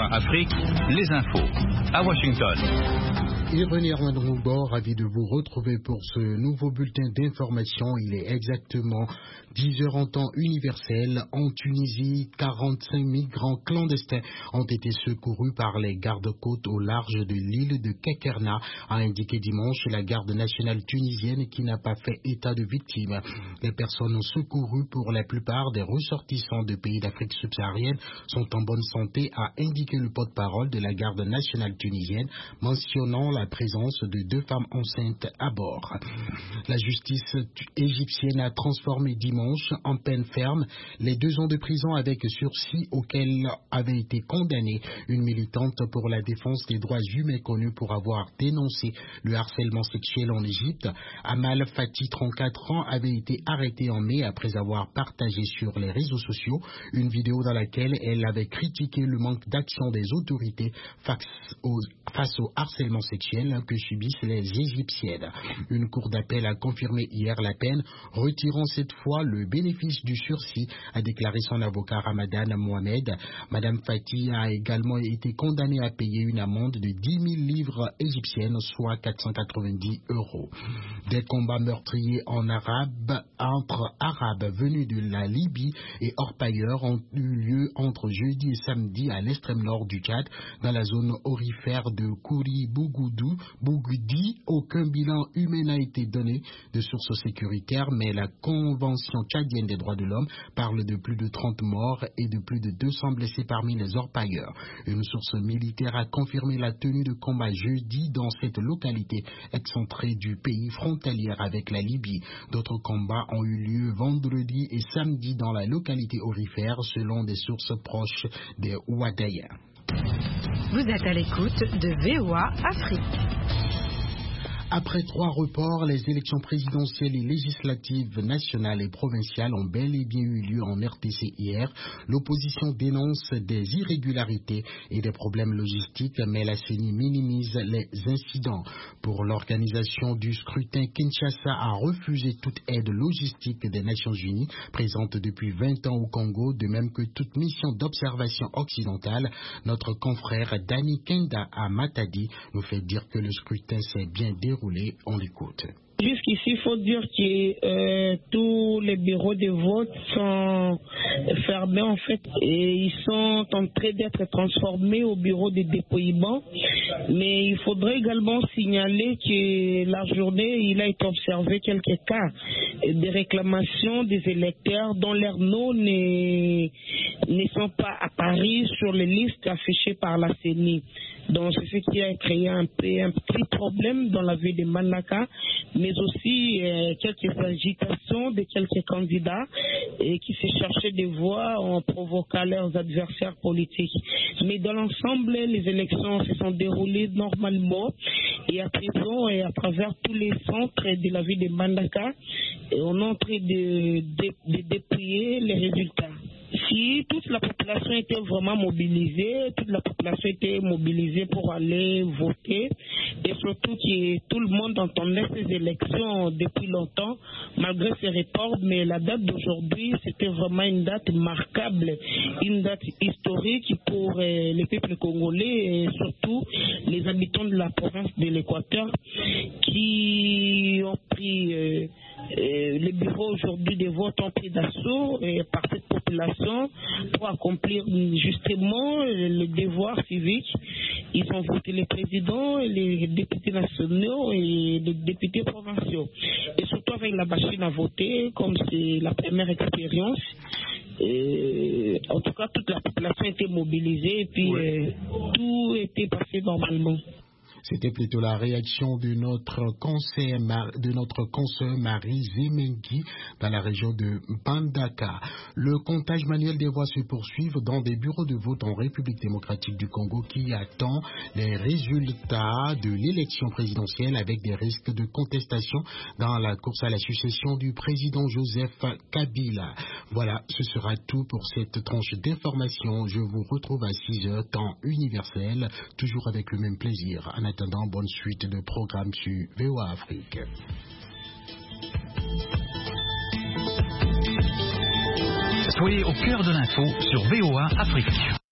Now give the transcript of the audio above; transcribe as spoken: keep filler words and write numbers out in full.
A Afrique, les infos. À Washington. Et René Armand-Roubord, ravi de vous retrouver pour ce nouveau bulletin d'information. Il est exactement dix heures en temps universel. En Tunisie, quarante-cinq migrants clandestins ont été secourus par les gardes-côtes au large de l'île de Kekerna, a indiqué dimanche la garde nationale tunisienne qui n'a pas fait état de victimes. Les personnes secourues, pour la plupart des ressortissants de pays d'Afrique subsaharienne, sont en bonne santé, a indiqué le porte-parole de la garde nationale tunisienne, mentionnant la présence de deux femmes enceintes à bord. La justice égyptienne a transformé dimanche en peine ferme les deux ans de prison avec sursis auxquels avait été condamnée une militante pour la défense des droits humains connue pour avoir dénoncé le harcèlement sexuel en Égypte. Amal Fati, trente-quatre ans, avait été arrêtée en mai après avoir partagé sur les réseaux sociaux une vidéo dans laquelle elle avait critiqué le manque d'action des autorités face au, face au harcèlement sexuel que subissent les Égyptiennes. Une cour d'appel a confirmé hier la peine, retirant cette fois le bénéfice du sursis, a déclaré son avocat Ramadan Mohamed. Madame Fati a également été condamnée à payer une amende de dix mille livres égyptiennes, soit quatre cent quatre-vingt-dix euros. Des combats meurtriers en arabe, entre Arabes venus de la Libye et orpailleurs ont eu lieu entre jeudi et samedi à l'extrême nord du Tchad, dans la zone aurifère de Kouri-Bougoudou. Bougoudi, aucun bilan humain n'a été donné de sources sécuritaires, mais la Convention tchadienne des droits de l'homme parle de plus de trente morts et de plus de deux cents blessés parmi les orpailleurs. Une source militaire a confirmé la tenue de combats jeudi dans cette localité excentrée du pays frontalière avec la Libye. D'autres combats ont eu lieu vendredi et samedi dans la localité aurifère, selon des sources proches des Ouadaya. Vous êtes à l'écoute de V O A Afrique. Après trois reports, les élections présidentielles et législatives nationales et provinciales ont bel et bien eu lieu en R T C hier. L'opposition dénonce des irrégularités et des problèmes logistiques, mais la C E N I minimise les incidents. Pour l'organisation du scrutin, Kinshasa a refusé toute aide logistique des Nations Unies, présente depuis vingt ans au Congo, de même que toute mission d'observation occidentale. Notre confrère Dani Kenda à Matadi nous fait dire que le scrutin s'est bien déroulé. On l'écoute. Jusqu'ici, il faut dire que euh, tous les bureaux de vote sont fermés en fait et ils sont en train d'être transformés au bureau de dépouillement. Mais il faudrait également signaler que la journée, il a été observé quelques cas de réclamations des électeurs dont leurs noms ne, ne sont pas apparus sur les listes affichées par la C E N I. Donc c'est ce qui a créé un, peu, un petit problème dans la ville de Manaka, mais aussi euh, quelques agitations de quelques candidats et qui se cherchaient des voix en provoquant leurs adversaires politiques. Mais dans l'ensemble, les élections se sont déroulées normalement et à présent, et à travers tous les centres de la ville de Manaka, on est en train de, de, de dépouiller les résultats. Si toute la population était vraiment mobilisée, toute la population était mobilisée pour aller voter, et surtout que tout le monde entendait ces élections depuis longtemps, malgré ces reports, mais la date d'aujourd'hui, c'était vraiment une date marquable, une date historique pour euh, le peuple congolais et surtout les habitants de la province de l'Équateur qui ont pris... Euh, Euh, les bureaux aujourd'hui des votes ont pris d'assaut euh, par cette population pour accomplir justement le devoir civique. Ils ont voté les présidents, les députés nationaux et les députés provinciaux. Et surtout avec la machine à voter, comme c'est la première expérience. Euh, en tout cas, toute la population était mobilisée et puis euh, tout était passé normalement. C'était plutôt la réaction de notre conseil, de notre consoeur Marie Zemengi dans la région de Mbandaka. Le comptage manuel des voix se poursuit dans des bureaux de vote en République démocratique du Congo qui attend les résultats de l'élection présidentielle avec des risques de contestation dans la course à la succession du président Joseph Kabila. Voilà, ce sera tout pour cette tranche d'information. Je vous retrouve à six heures, temps universel, toujours avec le même plaisir. En attendant, bonne suite de programmes sur V O A Afrique. Soyez au cœur de l'info sur V O A Afrique.